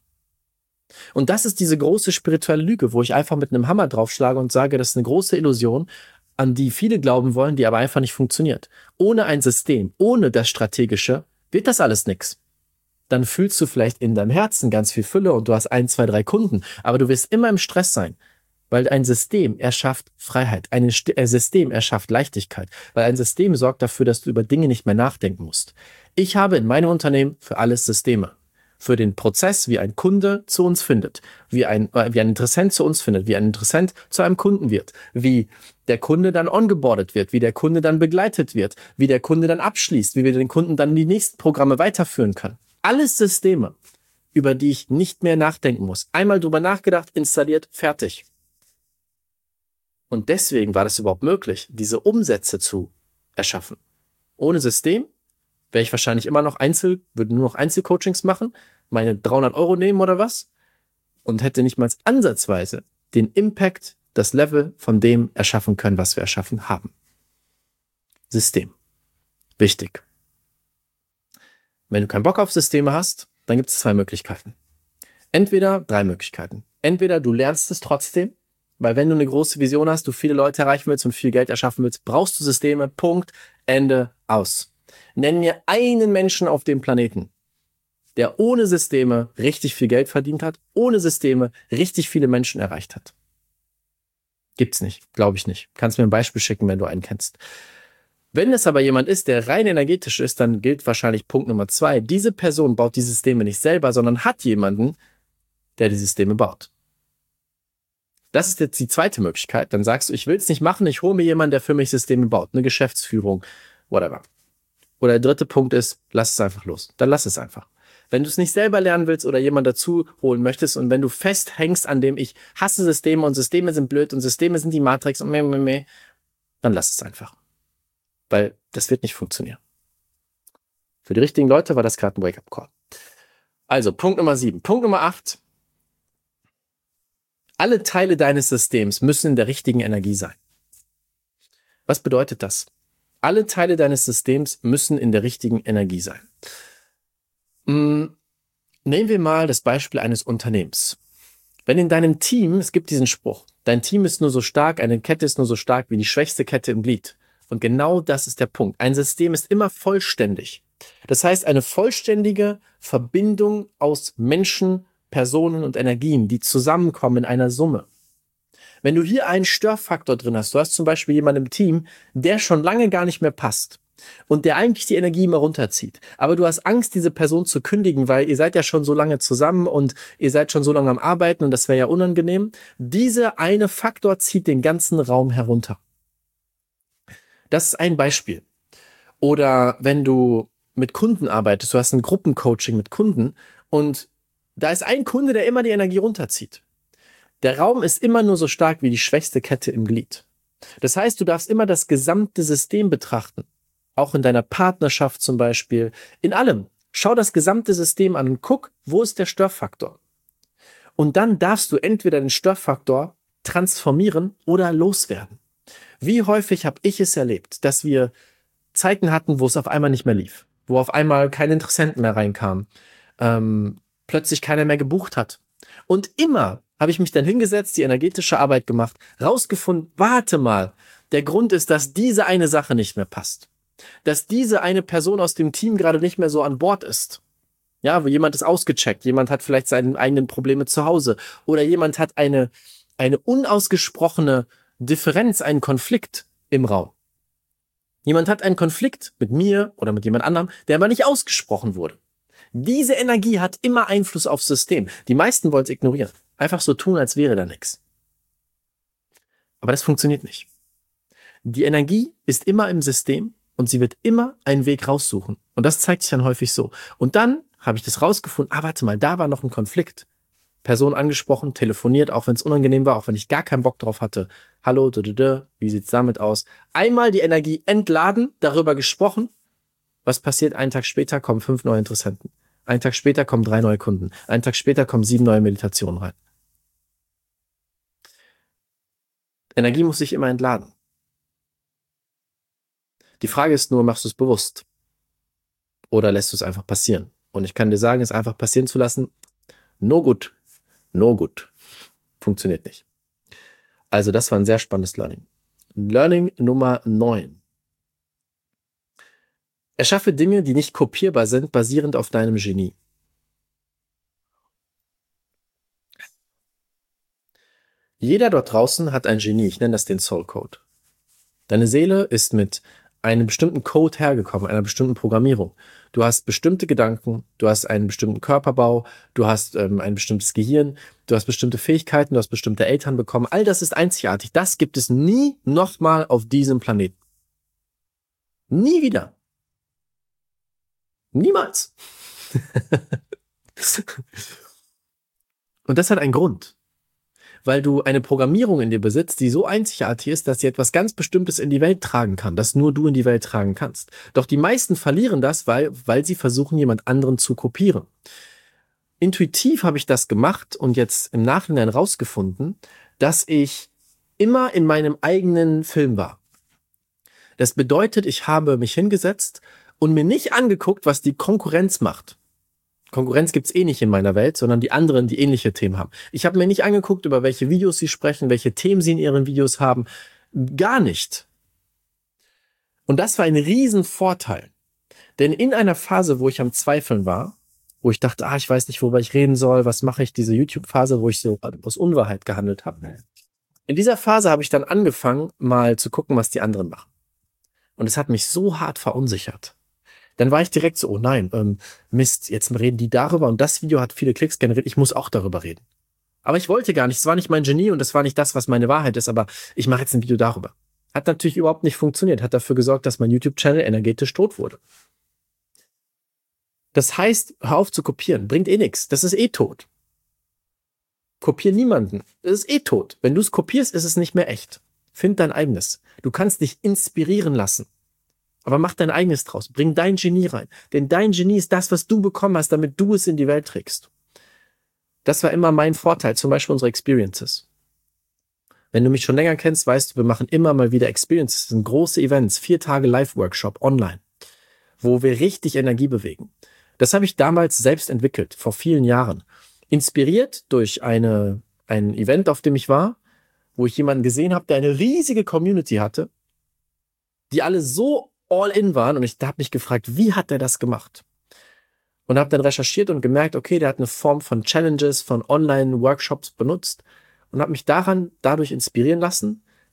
Und das ist diese große spirituelle Lüge, wo ich einfach mit einem Hammer draufschlage und sage, das ist eine große Illusion, an die viele glauben wollen, die aber einfach nicht funktioniert. Ohne ein System, ohne das Strategische, wird das alles nix. Dann fühlst du vielleicht in deinem Herzen ganz viel Fülle und du hast 1, 2, 3 Kunden, aber du wirst immer im Stress sein, weil ein System erschafft Freiheit, ein System erschafft Leichtigkeit, weil ein System sorgt dafür, dass du über Dinge nicht mehr nachdenken musst. Ich habe in meinem Unternehmen für alles Systeme. Für den Prozess, wie ein Kunde zu uns findet, wie ein Interessent zu uns findet, wie ein Interessent zu einem Kunden wird, wie der Kunde dann ongeboardet wird, wie der Kunde dann begleitet wird, wie der Kunde dann abschließt, wie wir den Kunden dann in die nächsten Programme weiterführen können. Alles Systeme, über die ich nicht mehr nachdenken muss. Einmal drüber nachgedacht, installiert, fertig. Und deswegen war das überhaupt möglich, diese Umsätze zu erschaffen. Ohne System wäre ich wahrscheinlich immer noch würde nur noch Einzelcoachings machen, meine 300 € nehmen oder was und hätte nicht mal ansatzweise den Impact, das Level von dem erschaffen können, was wir erschaffen haben. System. Wichtig. Wenn du keinen Bock auf Systeme hast, dann gibt es 3 Möglichkeiten. Entweder du lernst es trotzdem, weil wenn du eine große Vision hast, du viele Leute erreichen willst und viel Geld erschaffen willst, brauchst du Systeme, Punkt, Ende, aus. Nenn mir einen Menschen auf dem Planeten, der ohne Systeme richtig viel Geld verdient hat, ohne Systeme richtig viele Menschen erreicht hat. Gibt's nicht, glaube ich nicht. Kannst mir ein Beispiel schicken, wenn du einen kennst. Wenn es aber jemand ist, der rein energetisch ist, dann gilt wahrscheinlich Punkt Nummer 2. Diese Person baut die Systeme nicht selber, sondern hat jemanden, der die Systeme baut. Das ist jetzt die zweite Möglichkeit. Dann sagst du, ich will es nicht machen, ich hole mir jemanden, der für mich Systeme baut. Eine Geschäftsführung, whatever. Oder der dritte Punkt ist, lass es einfach los. Dann lass es einfach. Wenn du es nicht selber lernen willst oder jemanden dazu holen möchtest und wenn du festhängst an dem, ich hasse Systeme und Systeme sind blöd und Systeme sind die Matrix und dann lass es einfach. Weil das wird nicht funktionieren. Für die richtigen Leute war das gerade ein Wake-up-Call. Also, Punkt Nummer 7. Punkt Nummer 8. Alle Teile deines Systems müssen in der richtigen Energie sein. Was bedeutet das? Alle Teile deines Systems müssen in der richtigen Energie sein. Nehmen wir mal das Beispiel eines Unternehmens. Wenn in deinem Team, es gibt diesen Spruch, dein Team ist nur so stark, eine Kette ist nur so stark wie die schwächste Kette im Glied. Und genau das ist der Punkt. Ein System ist immer vollständig. Das heißt, eine vollständige Verbindung aus Menschen, Personen und Energien, die zusammenkommen in einer Summe. Wenn du hier einen Störfaktor drin hast, du hast zum Beispiel jemanden im Team, der schon lange gar nicht mehr passt, und der eigentlich die Energie immer runterzieht. Aber du hast Angst, diese Person zu kündigen, weil ihr seid ja schon so lange zusammen und ihr seid schon so lange am Arbeiten und das wäre ja unangenehm. Dieser eine Faktor zieht den ganzen Raum herunter. Das ist ein Beispiel. Oder wenn du mit Kunden arbeitest, du hast ein Gruppencoaching mit Kunden und da ist ein Kunde, der immer die Energie runterzieht. Der Raum ist immer nur so stark wie die schwächste Kette im Glied. Das heißt, du darfst immer das gesamte System betrachten. Auch in deiner Partnerschaft zum Beispiel. In allem. Schau das gesamte System an und guck, wo ist der Störfaktor. Und dann darfst du entweder den Störfaktor transformieren oder loswerden. Wie häufig habe ich es erlebt, dass wir Zeiten hatten, wo es auf einmal nicht mehr lief. Wo auf einmal keine Interessenten mehr reinkamen. Plötzlich keiner mehr gebucht hat. Und immer habe ich mich dann hingesetzt, die energetische Arbeit gemacht, rausgefunden, warte mal, der Grund ist, dass diese eine Sache nicht mehr passt. Dass diese eine Person aus dem Team gerade nicht mehr so an Bord ist. Ja, wo jemand ist ausgecheckt, jemand hat vielleicht seine eigenen Probleme zu Hause oder jemand hat eine unausgesprochene Differenz, einen Konflikt im Raum. Jemand hat einen Konflikt mit mir oder mit jemand anderem, der aber nicht ausgesprochen wurde. Diese Energie hat immer Einfluss aufs System. Die meisten wollen es ignorieren. Einfach so tun, als wäre da nichts. Aber das funktioniert nicht. Die Energie ist immer im System und sie wird immer einen Weg raussuchen. Und das zeigt sich dann häufig so. Und dann habe ich das rausgefunden, warte mal, da war noch ein Konflikt. Person angesprochen, telefoniert, auch wenn es unangenehm war, auch wenn ich gar keinen Bock drauf hatte. Hallo, wie sieht's damit aus? Einmal die Energie entladen, darüber gesprochen. Was passiert? Einen Tag später kommen 5 neue Interessenten. Einen Tag später kommen 3 neue Kunden. Einen Tag später kommen 7 neue Meditationen rein. Energie muss sich immer entladen. Die Frage ist nur, machst du es bewusst? Oder lässt du es einfach passieren? Und ich kann dir sagen, es einfach passieren zu lassen, no good. Funktioniert nicht. Also das war ein sehr spannendes Learning. Learning Nummer 9. Erschaffe Dinge, die nicht kopierbar sind, basierend auf deinem Genie. Jeder dort draußen hat ein Genie, ich nenne das den Soul Code. Deine Seele ist mit einem bestimmten Code hergekommen, einer bestimmten Programmierung. Du hast bestimmte Gedanken, du hast einen bestimmten Körperbau, du hast ein bestimmtes Gehirn, du hast bestimmte Fähigkeiten, du hast bestimmte Eltern bekommen. All das ist einzigartig. Das gibt es nie nochmal auf diesem Planeten. Nie wieder. Niemals. Und das hat einen Grund. Weil du eine Programmierung in dir besitzt, die so einzigartig ist, dass sie etwas ganz Bestimmtes in die Welt tragen kann, das nur du in die Welt tragen kannst. Doch die meisten verlieren das, weil sie versuchen, jemand anderen zu kopieren. Intuitiv habe ich das gemacht und jetzt im Nachhinein rausgefunden, dass ich immer in meinem eigenen Film war. Das bedeutet, ich habe mich hingesetzt und mir nicht angeguckt, was die Konkurrenz macht. Konkurrenz gibt's eh nicht in meiner Welt, sondern die anderen, die ähnliche Themen haben. Ich habe mir nicht angeguckt, über welche Videos sie sprechen, welche Themen sie in ihren Videos haben. Gar nicht. Und das war ein Riesenvorteil. Denn in einer Phase, wo ich am Zweifeln war, wo ich dachte, ich weiß nicht, worüber ich reden soll, was mache ich, diese YouTube-Phase, wo ich so aus Unwahrheit gehandelt habe. In dieser Phase habe ich dann angefangen, mal zu gucken, was die anderen machen. Und es hat mich so hart verunsichert. Dann war ich direkt so, oh nein, Mist, jetzt reden die darüber und das Video hat viele Klicks generiert, ich muss auch darüber reden. Aber ich wollte gar nicht, es war nicht mein Genie und das war nicht das, was meine Wahrheit ist, aber ich mache jetzt ein Video darüber. Hat natürlich überhaupt nicht funktioniert, hat dafür gesorgt, dass mein YouTube-Channel energetisch tot wurde. Das heißt, hör auf zu kopieren, bringt eh nichts, das ist eh tot. Kopier niemanden, das ist eh tot. Wenn du es kopierst, ist es nicht mehr echt. Find dein eigenes. Du kannst dich inspirieren lassen. Aber mach dein eigenes draus. Bring dein Genie rein. Denn dein Genie ist das, was du bekommen hast, damit du es in die Welt trägst. Das war immer mein Vorteil, zum Beispiel unsere Experiences. Wenn du mich schon länger kennst, weißt du, wir machen immer mal wieder Experiences. Das sind große Events, 4 Tage Live-Workshop online, wo wir richtig Energie bewegen. Das habe ich damals selbst entwickelt, vor vielen Jahren. Inspiriert durch ein Event, auf dem ich war, wo ich jemanden gesehen habe, der eine riesige Community hatte, die alle so all in waren und ich habe mich gefragt, wie hat der das gemacht? Und habe dann recherchiert und gemerkt, okay, der hat eine Form von Challenges, von Online-Workshops benutzt und habe mich dadurch inspirieren lassen,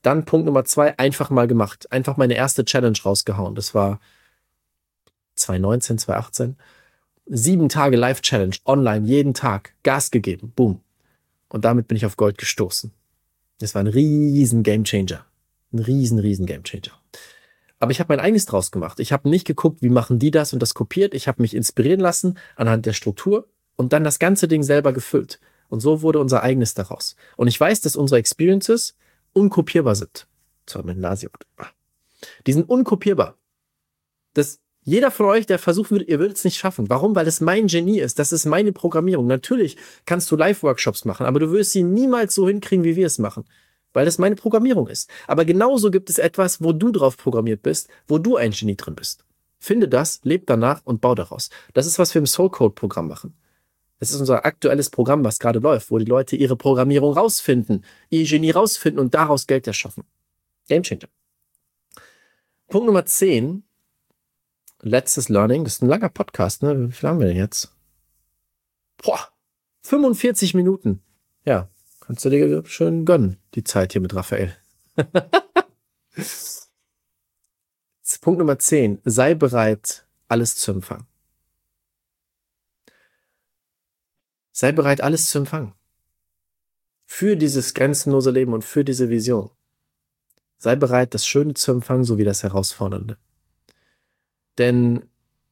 Dann Punkt Nummer 2, einfach mal gemacht. Einfach meine erste Challenge rausgehauen. Das war 2019, 2018. 7 Tage Live-Challenge, online, jeden Tag, Gas gegeben, boom. Und damit bin ich auf Gold gestoßen. Das war ein riesen Gamechanger. Ein riesen Gamechanger. Aber ich habe mein eigenes draus gemacht. Ich habe nicht geguckt, wie machen die das und das kopiert. Ich habe mich inspirieren lassen anhand der Struktur und dann das ganze Ding selber gefüllt. Und so wurde unser eigenes daraus. Und ich weiß, dass unsere Experiences unkopierbar sind. Sorry, mein Nase juckt. Die sind unkopierbar. Jeder von euch, der versuchen würde, ihr würdet es nicht schaffen. Warum? Weil es mein Genie ist. Das ist meine Programmierung. Natürlich kannst du Live-Workshops machen, aber du wirst sie niemals so hinkriegen, wie wir es machen. Weil das meine Programmierung ist. Aber genauso gibt es etwas, wo du drauf programmiert bist, wo du ein Genie drin bist. Finde das, leb danach und bau daraus. Das ist, was wir im Soul Code Programm machen. Das ist unser aktuelles Programm, was gerade läuft, wo die Leute ihre Programmierung rausfinden, ihr Genie rausfinden und daraus Geld erschaffen. Game Changer. Punkt Nummer 10. Letztes Learning. Das ist ein langer Podcast, ne? Wie viel haben wir denn jetzt? 45 Minuten. Ja, kannst du dir schön gönnen, die Zeit hier mit Raphael. Punkt Nummer 10. Sei bereit, alles zu empfangen. Sei bereit, alles zu empfangen. Für dieses grenzenlose Leben und für diese Vision. Sei bereit, das Schöne zu empfangen, sowie das Herausfordernde. Denn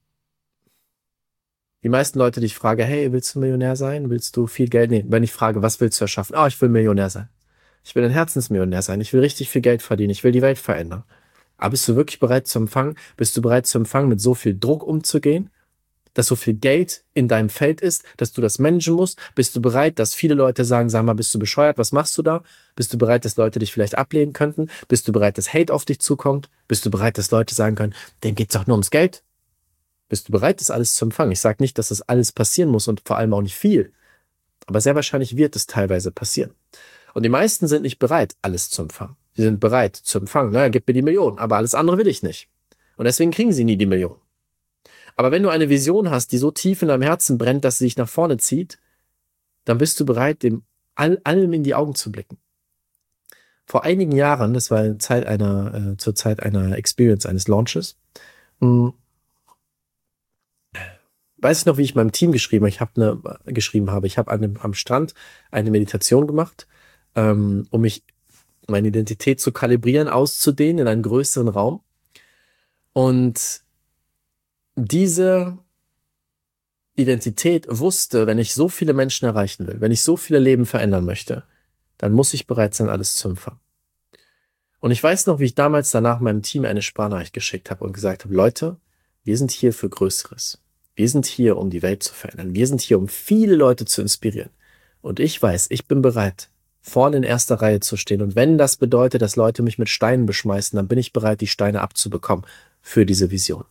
die meisten Leute, die ich frage, hey, willst du Millionär sein? Willst du viel Geld? Nee, wenn ich frage, was willst du erschaffen? Ich will Millionär sein. Ich will ein Herzensmillionär sein. Ich will richtig viel Geld verdienen. Ich will die Welt verändern. Aber bist du wirklich bereit zu empfangen? Bist du bereit zu empfangen, mit so viel Druck umzugehen? Dass so viel Geld in deinem Feld ist, dass du das managen musst? Bist du bereit, dass viele Leute sagen, sag mal, bist du bescheuert? Was machst du da? Bist du bereit, dass Leute dich vielleicht ablehnen könnten? Bist du bereit, dass Hate auf dich zukommt? Bist du bereit, dass Leute sagen können, dem geht's doch nur ums Geld? Bist du bereit, das alles zu empfangen? Ich sage nicht, dass das alles passieren muss und vor allem auch nicht viel. Aber sehr wahrscheinlich wird es teilweise passieren. Und die meisten sind nicht bereit, alles zu empfangen. Sie sind bereit zu empfangen. Naja, gib mir die Million, aber alles andere will ich nicht. Und deswegen kriegen sie nie die Million. Aber wenn du eine Vision hast, die so tief in deinem Herzen brennt, dass sie dich nach vorne zieht, dann bist du bereit, dem allem in die Augen zu blicken. Vor einigen Jahren, das war zur Zeit einer Experience, eines Launches, weiß ich noch, wie ich meinem Team geschrieben habe. Ich habe am Strand eine Meditation gemacht, um meine Identität zu kalibrieren, auszudehnen in einen größeren Raum. Und diese Identität wusste, wenn ich so viele Menschen erreichen will, wenn ich so viele Leben verändern möchte, dann muss ich bereit sein, alles zu empfangen. Und ich weiß noch, wie ich damals danach meinem Team eine Sprachnachricht geschickt habe und gesagt habe, Leute, wir sind hier für Größeres. Wir sind hier, um die Welt zu verändern. Wir sind hier, um viele Leute zu inspirieren. Und ich weiß, ich bin bereit, vorne in erster Reihe zu stehen. Und wenn das bedeutet, dass Leute mich mit Steinen beschmeißen, dann bin ich bereit, die Steine abzubekommen für diese Vision.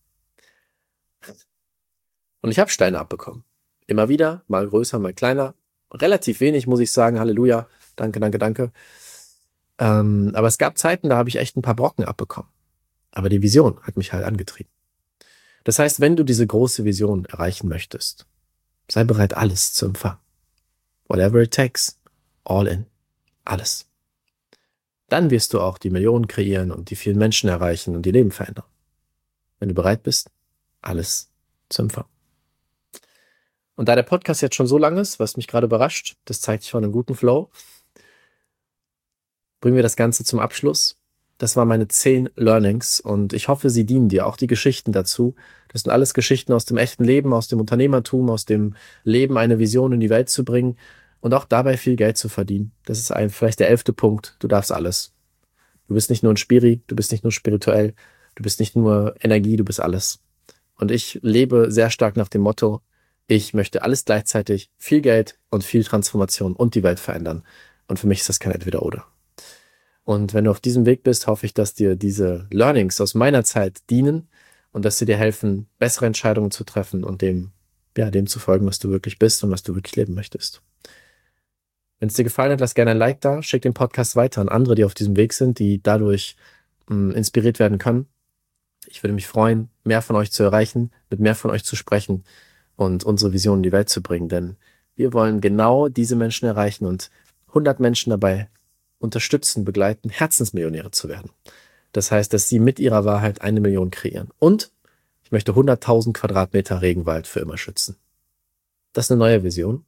Und ich habe Steine abbekommen. Immer wieder, mal größer, mal kleiner. Relativ wenig, muss ich sagen. Halleluja. Danke. Aber es gab Zeiten, da habe ich echt ein paar Brocken abbekommen. Aber die Vision hat mich halt angetrieben. Das heißt, wenn du diese große Vision erreichen möchtest, sei bereit, alles zu empfangen. Whatever it takes. All in. Alles. Dann wirst du auch die Millionen kreieren und die vielen Menschen erreichen und die Leben verändern. Wenn du bereit bist, alles zu empfangen. Und da der Podcast jetzt schon so lang ist, was mich gerade überrascht, das zeigt schon einen guten Flow, bringen wir das Ganze zum Abschluss. Das waren meine 10 Learnings und ich hoffe, sie dienen dir, auch die Geschichten dazu. Das sind alles Geschichten aus dem echten Leben, aus dem Unternehmertum, aus dem Leben, eine Vision in die Welt zu bringen und auch dabei viel Geld zu verdienen. Das ist vielleicht der 11. Punkt. Du darfst alles. Du bist nicht nur ein Spiri, du bist nicht nur spirituell, du bist nicht nur Energie, du bist alles. Und ich lebe sehr stark nach dem Motto, ich möchte alles gleichzeitig, viel Geld und viel Transformation und die Welt verändern. Und für mich ist das kein Entweder-Oder. Und wenn du auf diesem Weg bist, hoffe ich, dass dir diese Learnings aus meiner Zeit dienen und dass sie dir helfen, bessere Entscheidungen zu treffen und dem zu folgen, was du wirklich bist und was du wirklich leben möchtest. Wenn es dir gefallen hat, lass gerne ein Like da, schick den Podcast weiter an andere, die auf diesem Weg sind, die dadurch inspiriert werden können. Ich würde mich freuen, mehr von euch zu erreichen, mit mehr von euch zu sprechen und unsere Vision in die Welt zu bringen, denn wir wollen genau diese Menschen erreichen und 100 Menschen dabei unterstützen, begleiten, Herzensmillionäre zu werden. Das heißt, dass sie mit ihrer Wahrheit 1 Million kreieren. Und ich möchte 100.000 Quadratmeter Regenwald für immer schützen. Das ist eine neue Vision.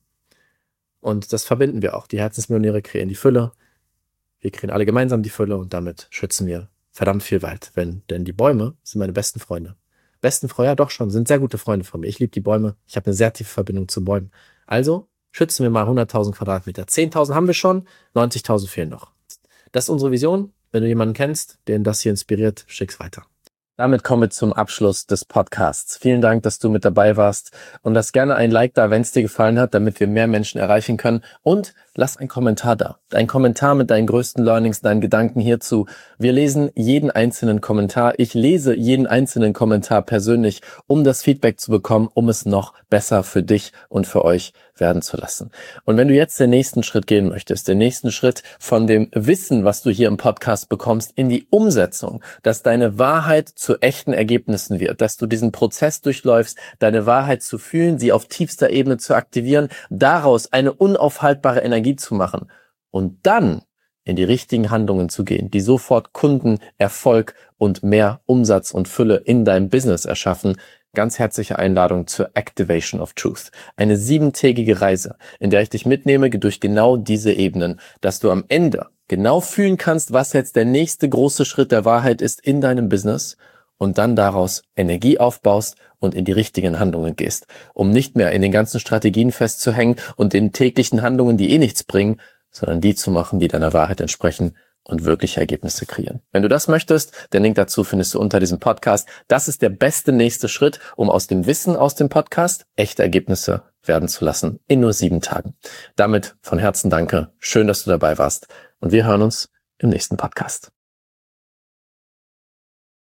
Und das verbinden wir auch. Die Herzensmillionäre kreieren die Fülle. Wir kreieren alle gemeinsam die Fülle und damit schützen wir verdammt viel Wald. Denn die Bäume sind meine besten Freunde. Besten Freunde, ja doch schon, sind sehr gute Freunde von mir. Ich liebe die Bäume. Ich habe eine sehr tiefe Verbindung zu Bäumen. Also schützen wir mal 100.000 Quadratmeter. 10.000 haben wir schon, 90.000 fehlen noch. Das ist unsere Vision. Wenn du jemanden kennst, den das hier inspiriert, schick's weiter. Damit kommen wir zum Abschluss des Podcasts. Vielen Dank, dass du mit dabei warst und lass gerne ein Like da, wenn es dir gefallen hat, damit wir mehr Menschen erreichen können, und lass einen Kommentar da. Ein Kommentar mit deinen größten Learnings, deinen Gedanken hierzu. Wir lesen jeden einzelnen Kommentar. Ich lese jeden einzelnen Kommentar persönlich, um das Feedback zu bekommen, um es noch besser für dich und für euch werden zu lassen. Und wenn du jetzt den nächsten Schritt gehen möchtest, den nächsten Schritt von dem Wissen, was du hier im Podcast bekommst, in die Umsetzung, dass deine Wahrheit zu echten Ergebnissen wird, dass du diesen Prozess durchläufst, deine Wahrheit zu fühlen, sie auf tiefster Ebene zu aktivieren, daraus eine unaufhaltbare Energie zu machen und dann in die richtigen Handlungen zu gehen, die sofort Kunden, Erfolg und mehr Umsatz und Fülle in deinem Business erschaffen. Ganz herzliche Einladung zur Activation of Truth. Eine 7-tägige Reise, in der ich dich mitnehme durch genau diese Ebenen, dass du am Ende genau fühlen kannst, was jetzt der nächste große Schritt der Wahrheit ist in deinem Business und dann daraus Energie aufbaust und in die richtigen Handlungen gehst, um nicht mehr in den ganzen Strategien festzuhängen und den täglichen Handlungen, die nichts bringen, sondern die zu machen, die deiner Wahrheit entsprechen und wirkliche Ergebnisse kreieren. Wenn du das möchtest, den Link dazu findest du unter diesem Podcast. Das ist der beste nächste Schritt, um aus dem Wissen aus dem Podcast echte Ergebnisse werden zu lassen in nur 7 Tagen. Damit von Herzen danke. Schön, dass du dabei warst und wir hören uns im nächsten Podcast.